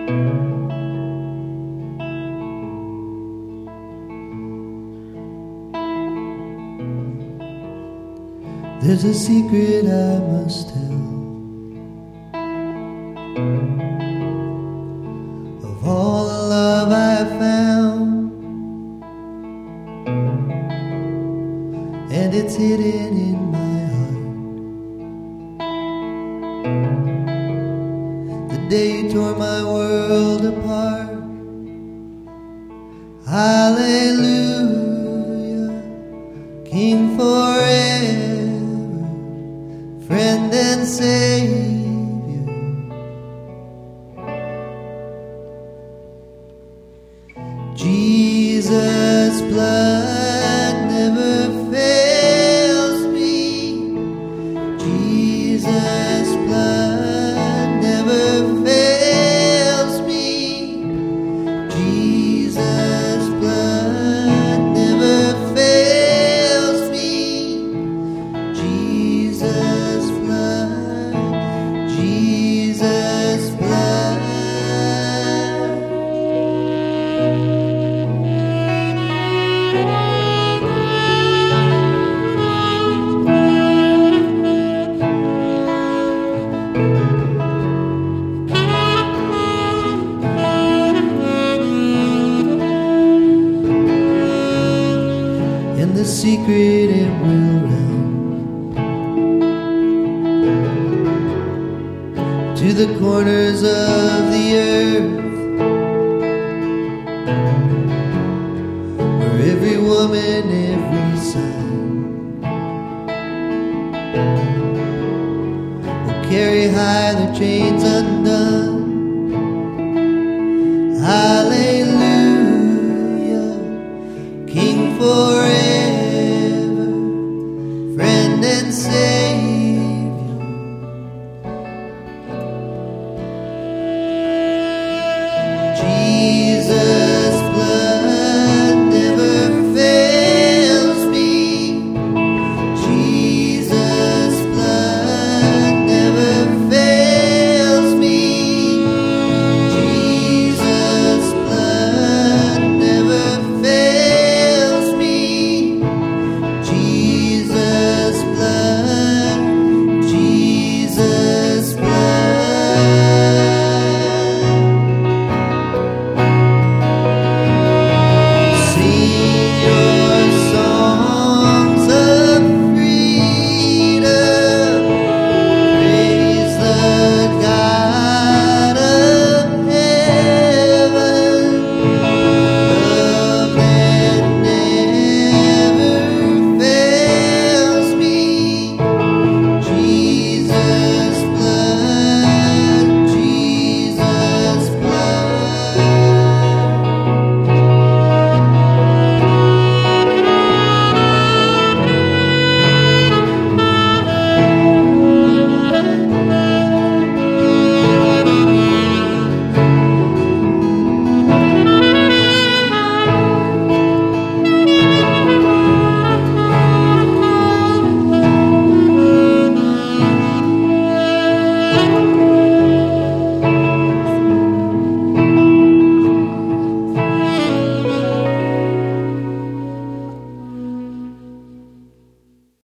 There's a secret I must tell of all the love I found, and it's hidden in my heart. The day you tore my world apart. Hallelujah, King forever, friend and Savior. Jesus' blood never fails me. Jesus' blood never fails me. Jesus' blood never fails me. Jesus' blood, Jesus' blood. In the secret emerald realm, to the corners of the earth, where every woman, every son will carry high their chains undone.